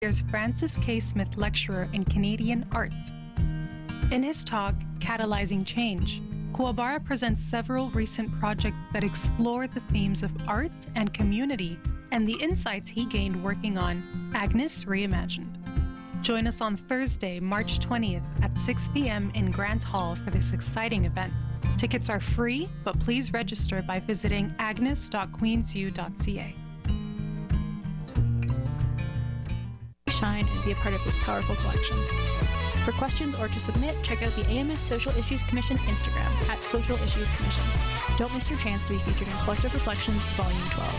There's Francis K. Smith Lecturer in Canadian Art. In his talk, Catalyzing Change, Kuwabara presents several recent projects that explore the themes of art and community and the insights he gained working on Agnes Reimagined. Join us on Thursday, March 20th at 6 p.m. in Grant Hall for this exciting event. Tickets are free, but please register by visiting agnes.queensu.ca. Shine and be a part of this powerful collection. For questions or to submit, check out the AMS Social Issues Commission Instagram at Social Issues Commission. Don't miss your chance to be featured in Collective Reflections Volume 12.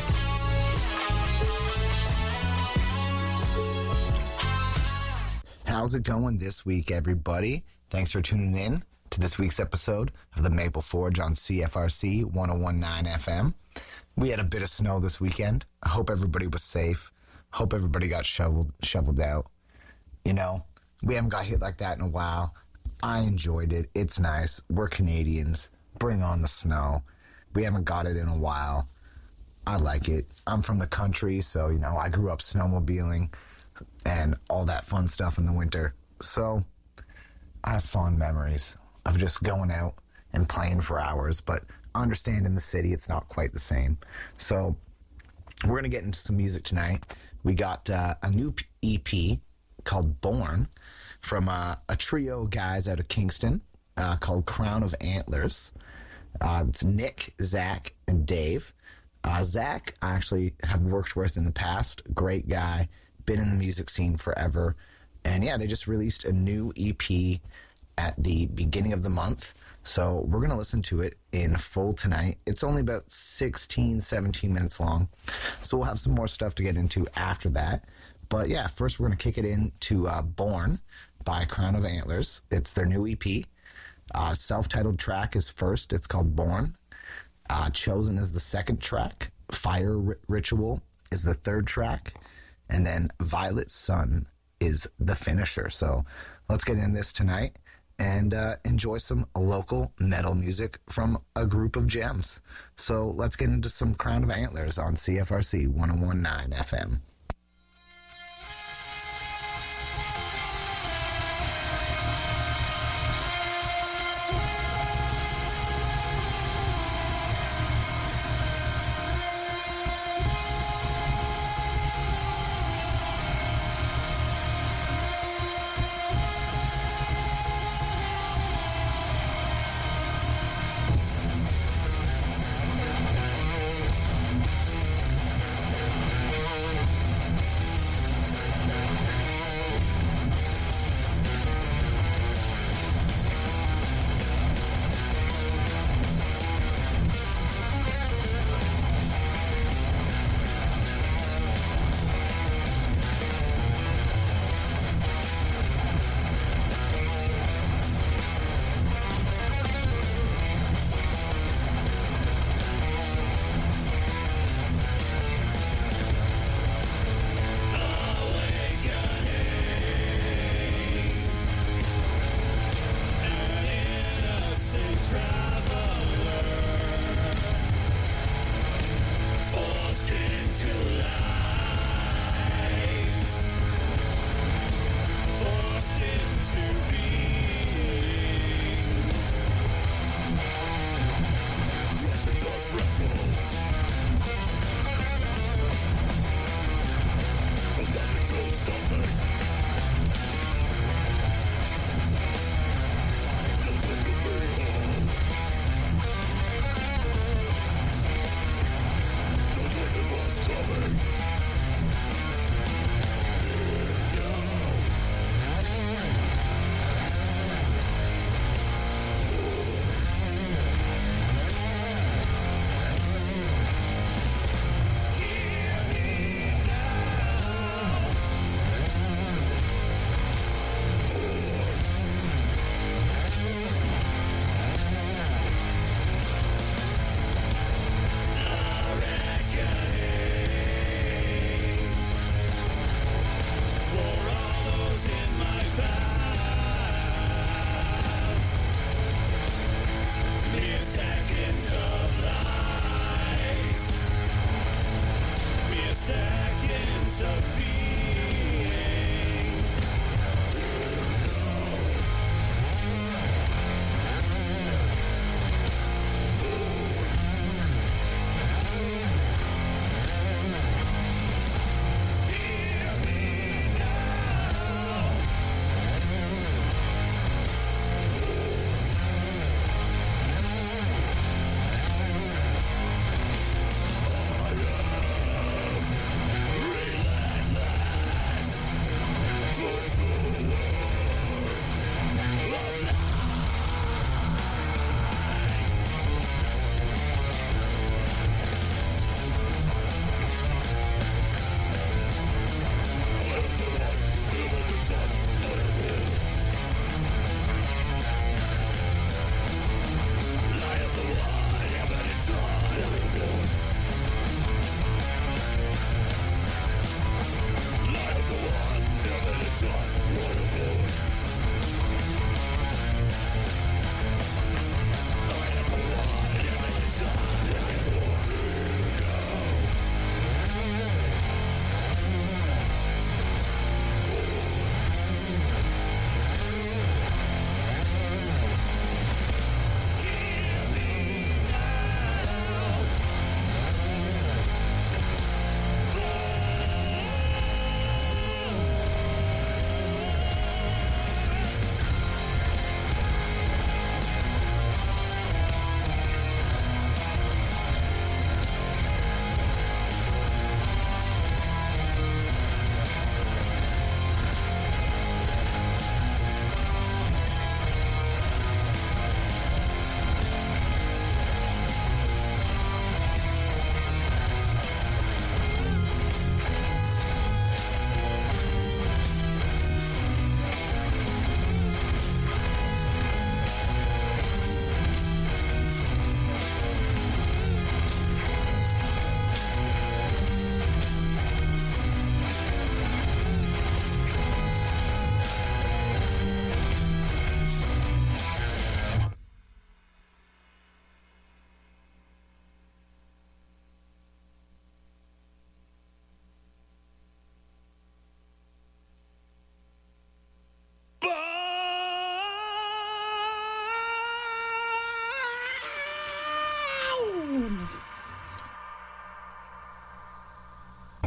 How's it going this week, everybody? Thanks for tuning in to this week's episode of the Maple Forge on CFRC 101.9 FM. We had a bit of snow this weekend. I hope everybody was safe. Hope everybody got shoveled out. You know, we haven't got hit like that in a while. I enjoyed it. It's nice. We're Canadians. Bring on the snow. We haven't got it in a while. I like it. I'm from the country, so, you know, I grew up snowmobiling and all that fun stuff in the winter. So I have fond memories of just going out and playing for hours, but I understand in the city it's not quite the same. So we're going to get into some music tonight. We got a new EP called Born from a trio of guys out of Kingston called Crown of Antlers. It's Nick, Zach, and Dave. Zach I actually have worked with in the past. Great guy. Been in the music scene forever. And yeah, they just released a new EP at the beginning of the month. So we're going to listen to it in full tonight. It's only about 16, 17 minutes long. So we'll have some more stuff to get into after that. But yeah, first we're going to kick it into Born by Crown of Antlers. It's their new EP. Self-titled track is first. It's called Born. Chosen is the second track. Fire Ritual is the third track. And then Violet Sun is the finisher. So let's get into this tonight and enjoy some local metal music from a group of gems. So let's get into some Crown of Antlers on CFRC 101.9 FM.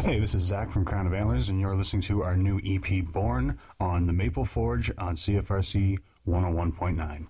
Hey, this is Zach from Crown of Antlers, and you're listening to our new EP, Born, on the Maple Forge on CFRC 101.9.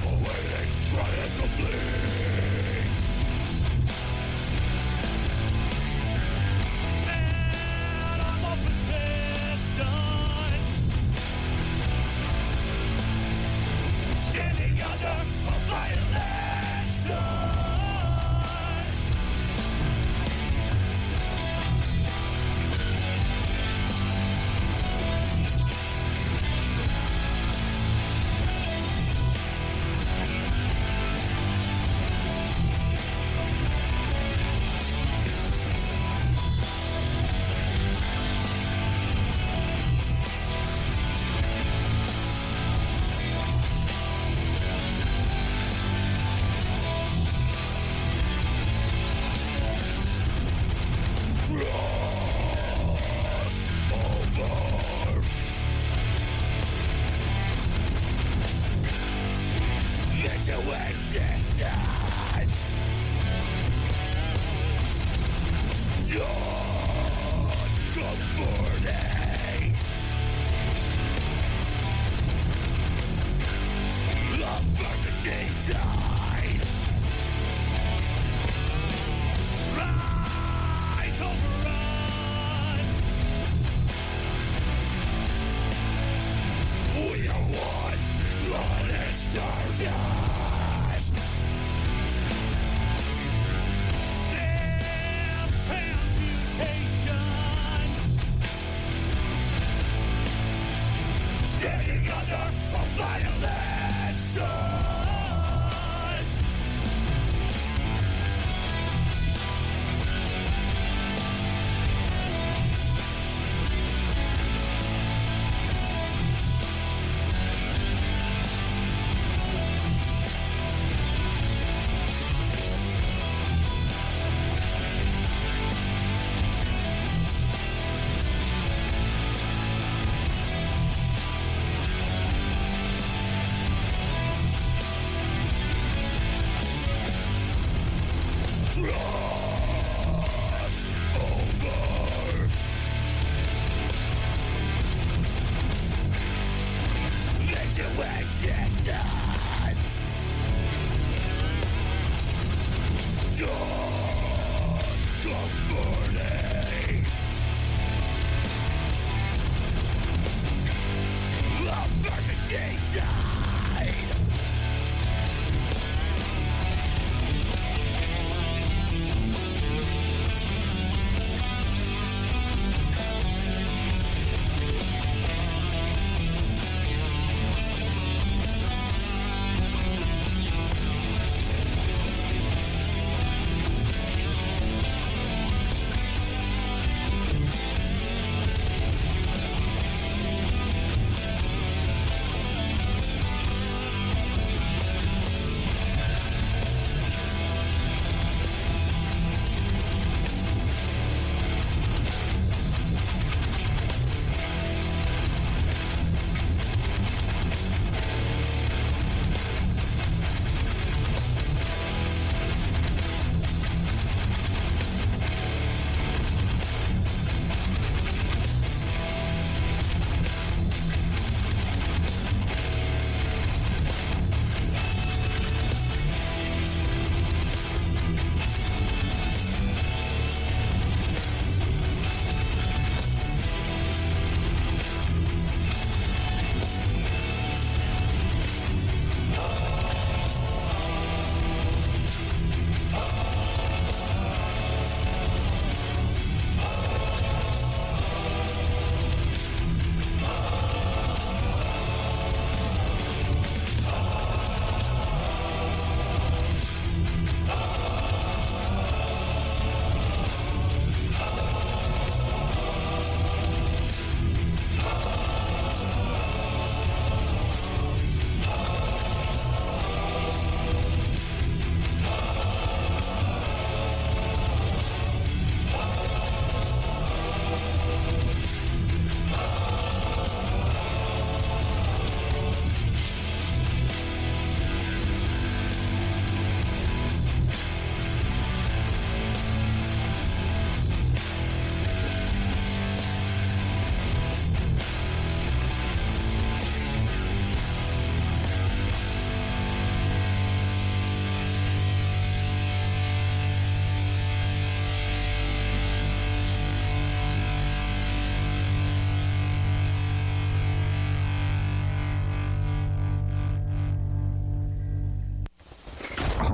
Standing under a violent sun.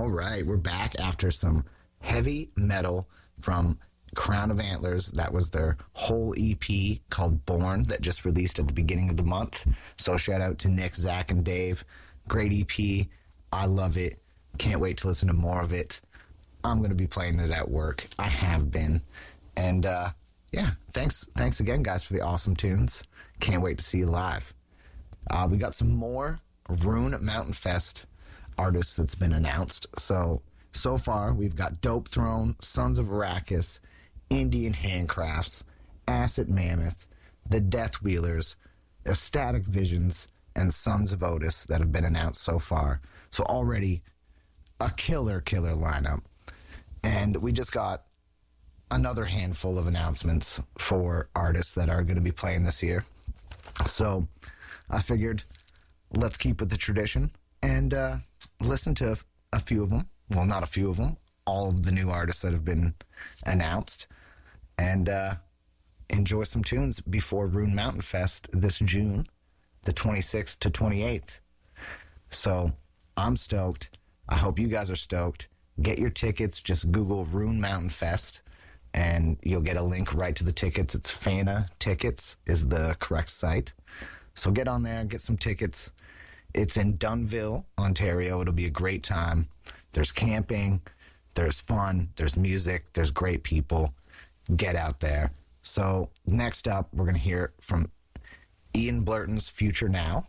All right, we're back after some heavy metal from Crown of Antlers. That was their whole EP called Born that just released at the beginning of the month. So shout out to Nick, Zach, and Dave. Great EP. I love it. Can't wait to listen to more of it. I'm going to be playing it at work. I have been. And yeah, thanks again, guys, for the awesome tunes. Can't wait to see you live. We got some more Rune Mountain Fest artists that's been announced. So far, we've got Dope Throne, Sons of Arrakis, Indian Handcrafts, Acid Mammoth, The Death Wheelers, Ecstatic Visions, and Sons of Otis that have been announced so far. So already a killer lineup. And we just got another handful of announcements for artists that are going to be playing this year. So I figured let's keep with the tradition and listen to a few of them. Well, not a few of them. All of the new artists that have been announced. And enjoy some tunes before Rune Mountain Fest this June, the 26th to 28th. So I'm stoked. I hope you guys are stoked. Get your tickets. Just Google Rune Mountain Fest, and you'll get a link right to the tickets. It's Fana Tickets is the correct site. So get on there, get some tickets. It's in Dunnville, Ontario. It'll be a great time. There's camping, there's fun, there's music, there's great people. Get out there. So next up, we're going to hear from Ian Blurton's Future Now.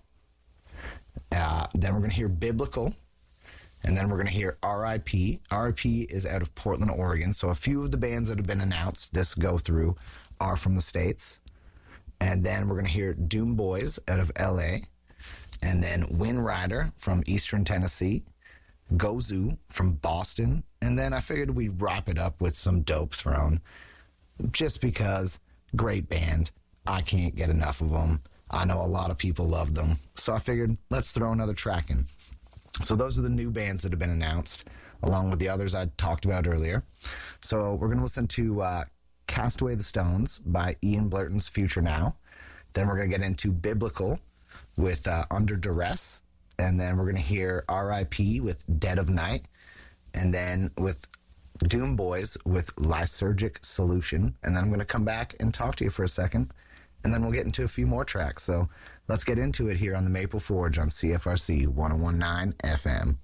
Then we're going to hear Biblical. And then we're going to hear R.I.P. R.I.P. is out of Portland, Oregon. So a few of the bands that have been announced this go through are from the States. And then we're going to hear Doom Boys out of L.A. And then Wind Rider from Eastern Tennessee. Gozu from Boston. And then I figured we'd wrap it up with some Dope Throne. Just because, great band. I can't get enough of them. I know a lot of people love them. So I figured, let's throw another track in. So those are the new bands that have been announced, along with the others I talked about earlier. So we're going to listen to Cast Away the Stones by Ian Blurton's Future Now. Then we're going to get into Biblical with Under Duress. And then we're going to hear R.I.P. with Dead of Night. And then with Doom Boys with Lysergic Solution. And then I'm going to come back and talk to you for a second. And then we'll get into a few more tracks. So let's get into it here on the Maple Forge on CFRC 101.9 FM.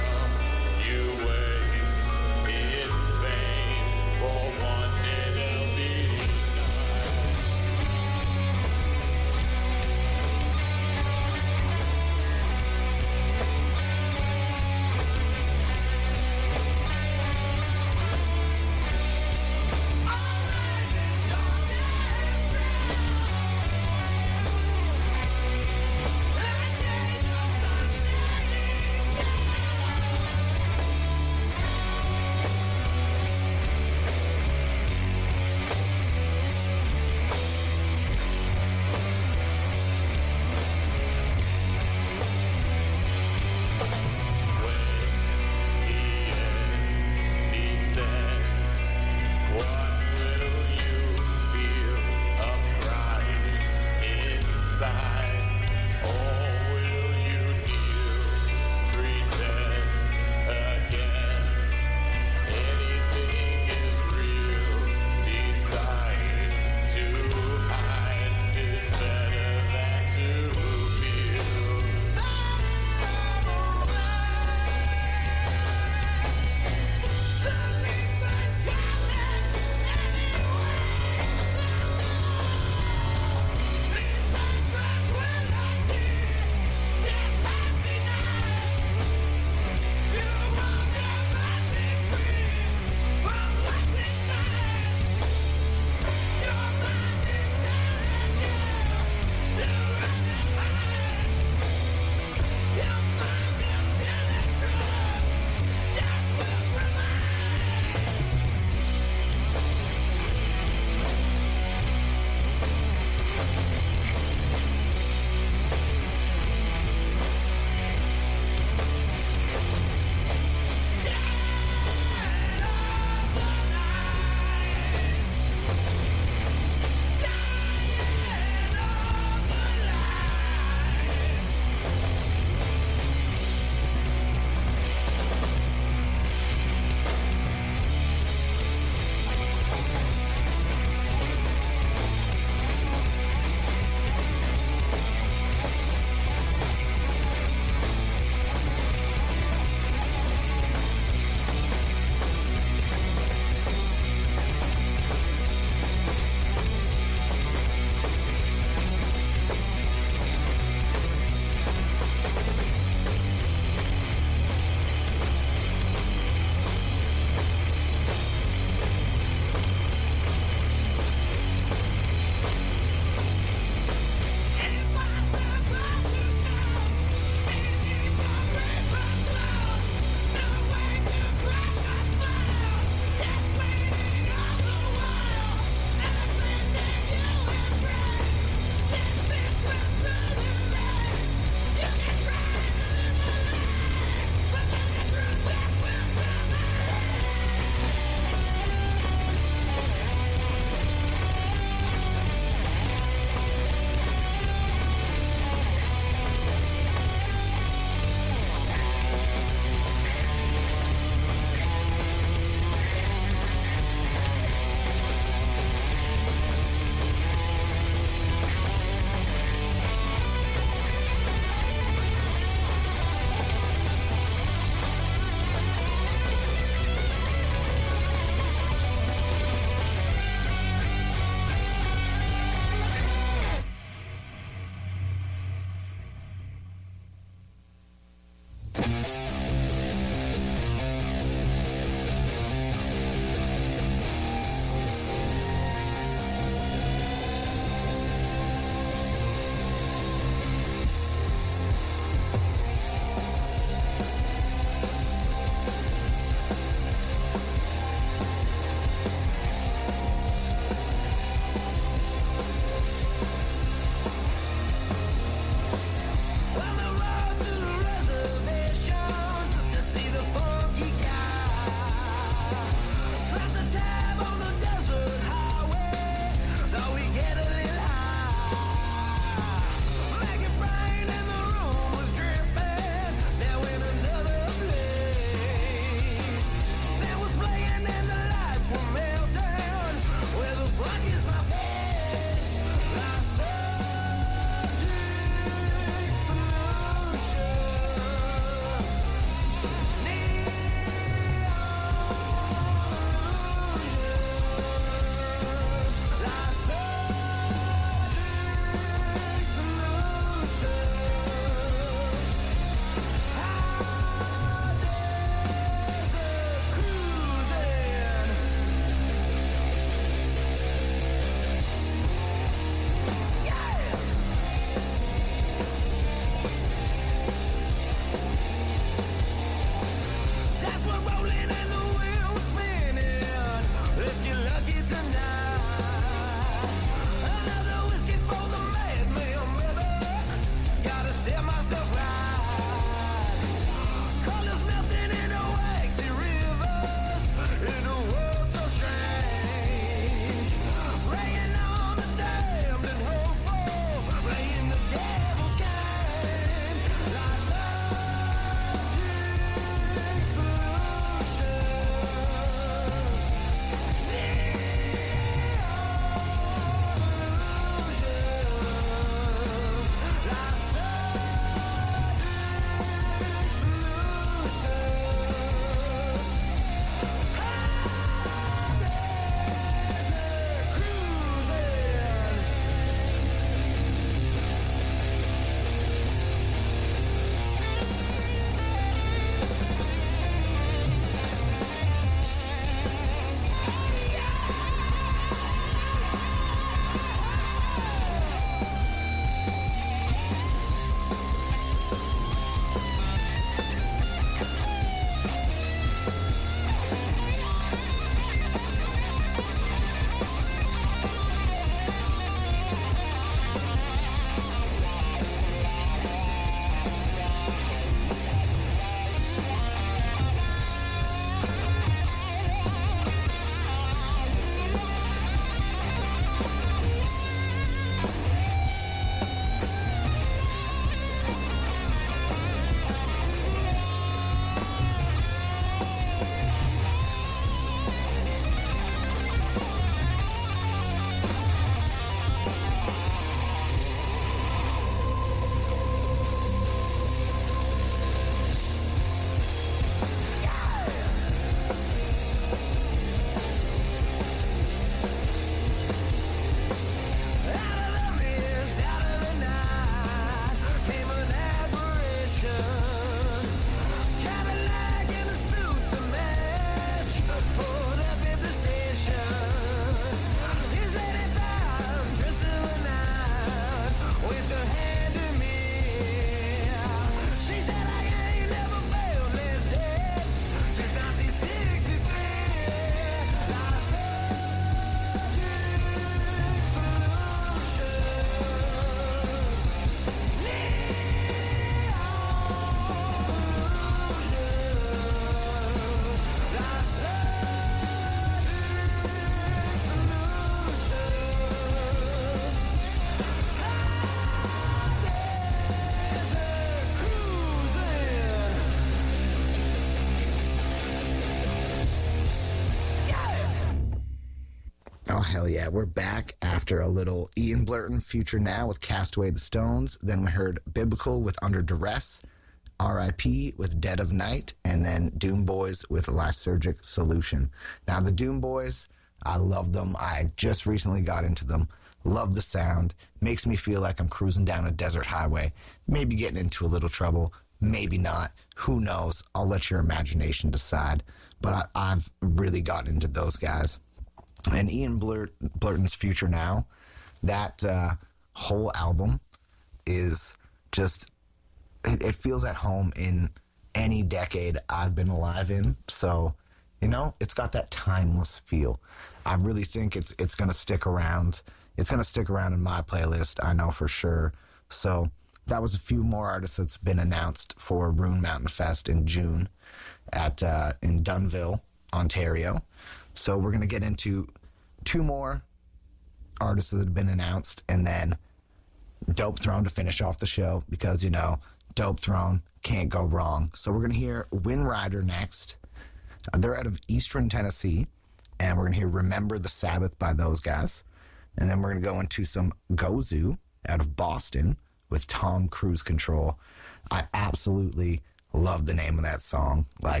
Oh, hell yeah. We're back after a little Ian Blurton, Future Now with Cast Away the Stones. Then we heard Biblical with Under Duress, R.I.P. with Dead of Night, and then Doom Boys with Lysergic Solution. Now, the Doom Boys, I love them. I just recently got into them. Love the sound. Makes me feel like I'm cruising down a desert highway. Maybe getting into a little trouble. Maybe not. Who knows? I'll let your imagination decide. But I've really gotten into those guys. And Ian Blurton's Future Now, that whole album is just, it feels at home in any decade I've been alive in. So, you know, it's got that timeless feel. I really think it's going to stick around. It's going to stick around in my playlist, I know for sure. So that was a few more artists that's been announced for Rune Mountain Fest in June at in Dunnville, Ontario. So we're going to get into 2 more artists that have been announced, and then Dope Throne to finish off the show, because, you know, Dope Throne can't go wrong. So we're going to hear Wind Rider next. They're out of Eastern Tennessee, and we're going to hear Remember the Sabbath by those guys. And then we're going to go into some Gozu out of Boston with Tom Cruise Control. I absolutely love the name of that song. Like,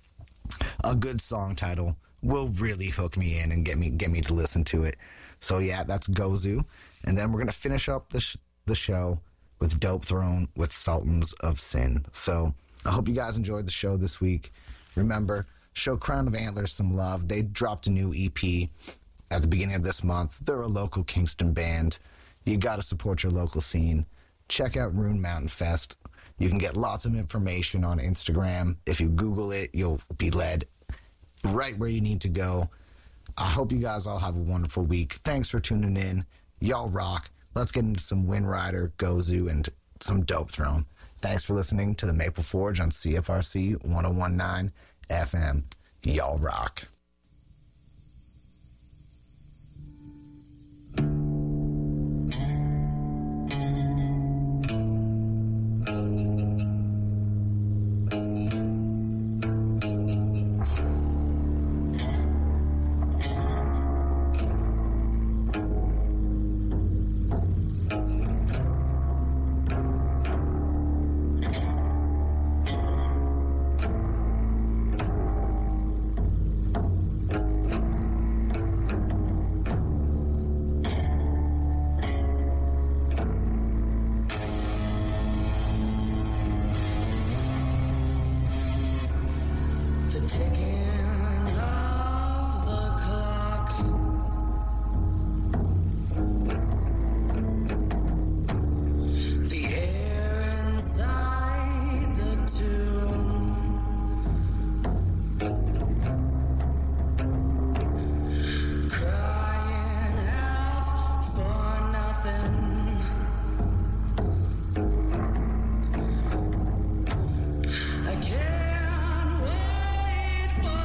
a good song title will really hook me in and get me to listen to it. So yeah, that's Gozu. And then we're going to finish up the show with Dope Throne with Sultans of Sin. So I hope you guys enjoyed the show this week. Remember, show Crown of Antlers some love. They dropped a new EP at the beginning of this month. They're a local Kingston band. You got to support your local scene. Check out Rune Mountain Fest. You can get lots of information on Instagram. If you Google it, you'll be led right where you need to go. I hope you guys all have a wonderful week. Thanks for tuning in. Y'all rock. Let's get into some Wind Rider, Gozu, and some Dope Throne. Thanks for listening to the Maple Forge on CFRC 1019 FM. Y'all rock. I can't wait for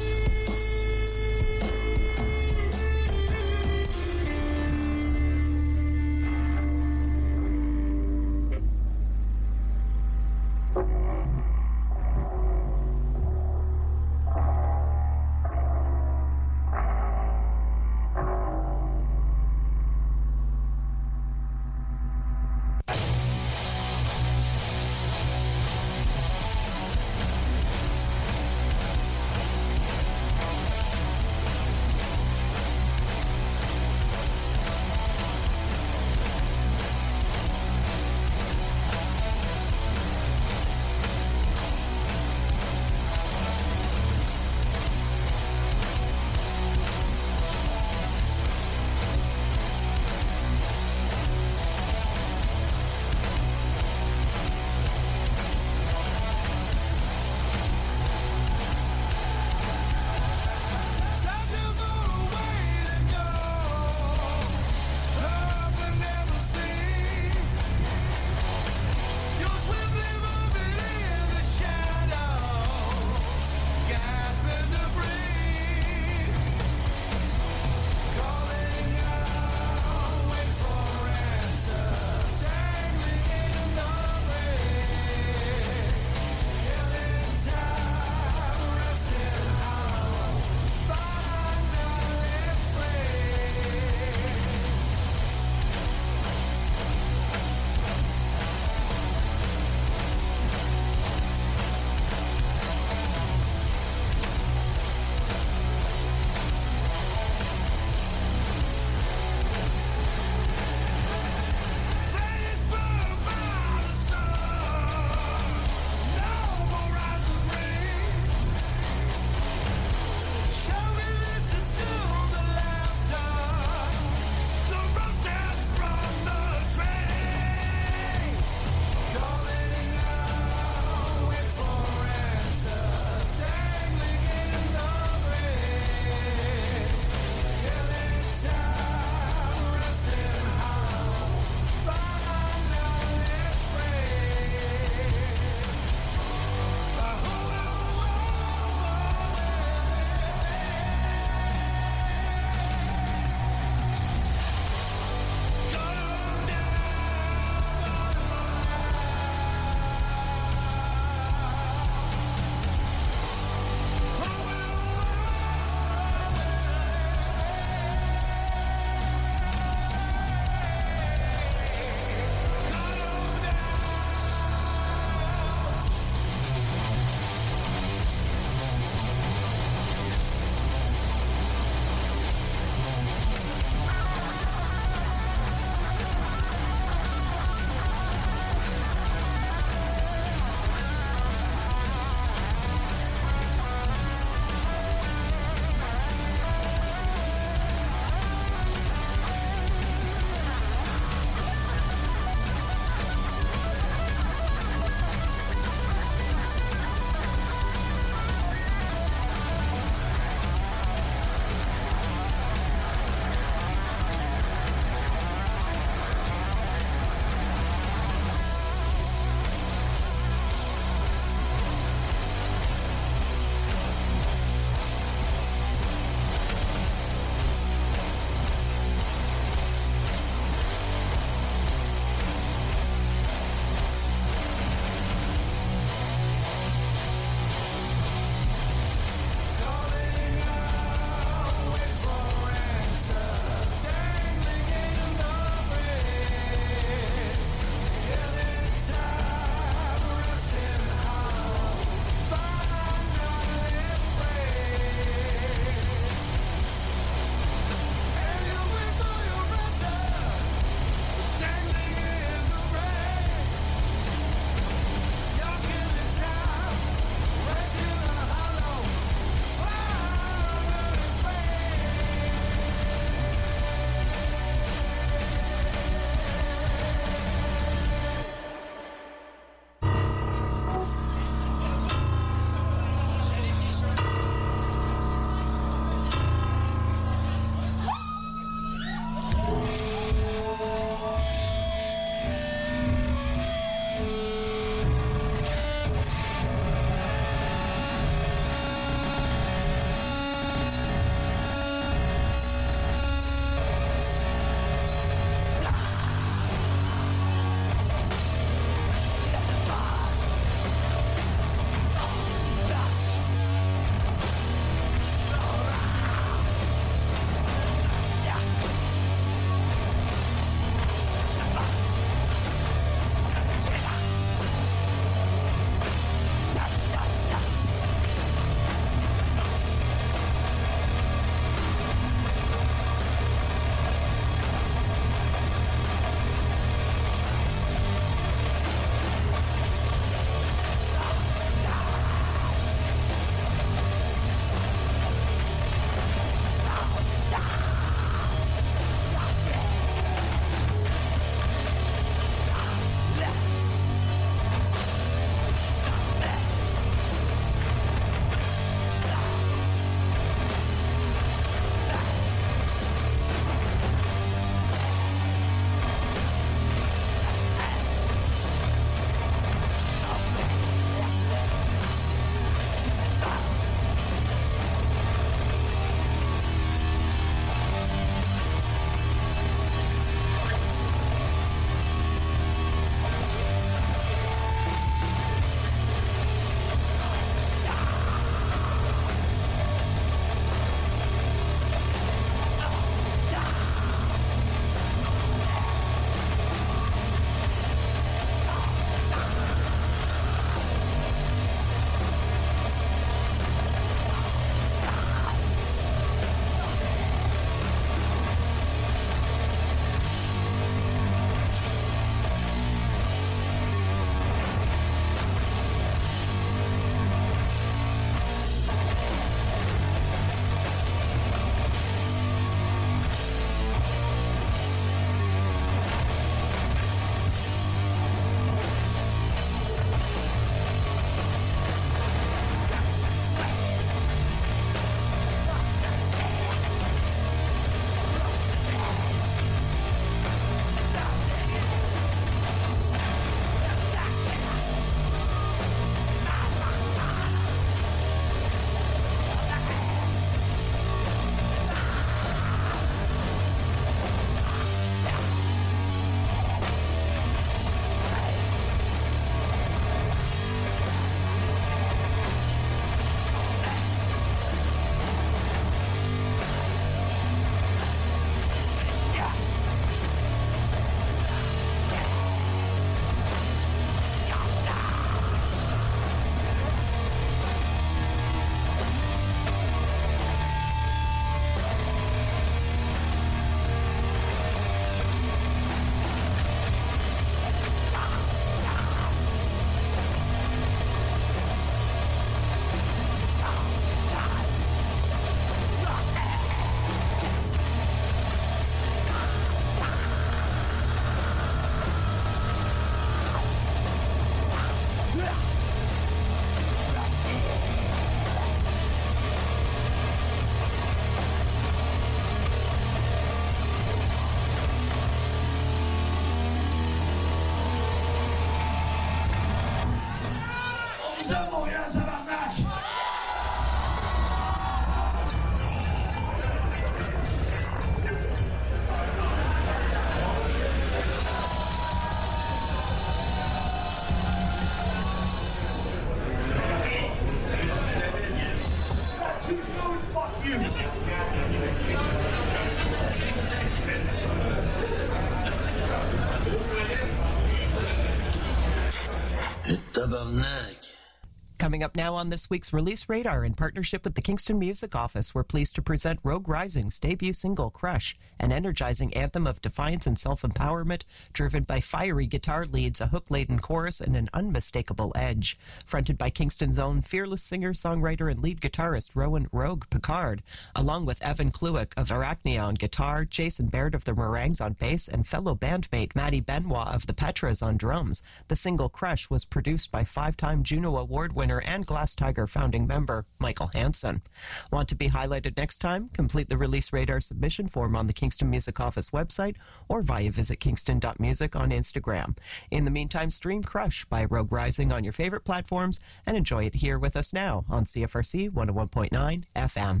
Neg. Coming up now on this week's Release Radar, in partnership with the Kingston Music Office, we're pleased to present Rogue Rising's debut single, Crush, an energizing anthem of defiance and self-empowerment, driven by fiery guitar leads, a hook-laden chorus, and an unmistakable edge. Fronted by Kingston's own fearless singer, songwriter, and lead guitarist Rowan Rogue Picard, along with Evan Kluick of Arachnia on guitar, Jason Baird of the Meringues on bass, and fellow bandmate Maddie Benoit of the Petras on drums. The single Crush was produced by five-time Juno Award winner and Glass Tiger founding member Michael Hansen. Want to be highlighted next time? Complete the Release Radar submission form on the Kingston Music Office website or via visit kingston.music on Instagram. In the meantime, stream Crush by Rogue Rising on your favorite platforms and enjoy it here with us now on CFRC 101.9 FM.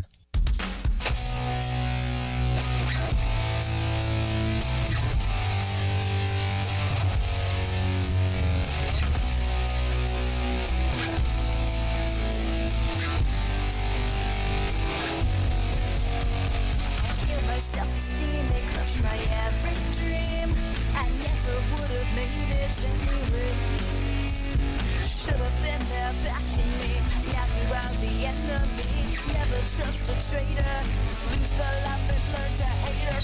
Self-esteem, they crushed my every dream. I never would have made it anyways. Should have been there backing me. Now you are the enemy. Never trust a traitor. Lose the love and learn to hate her.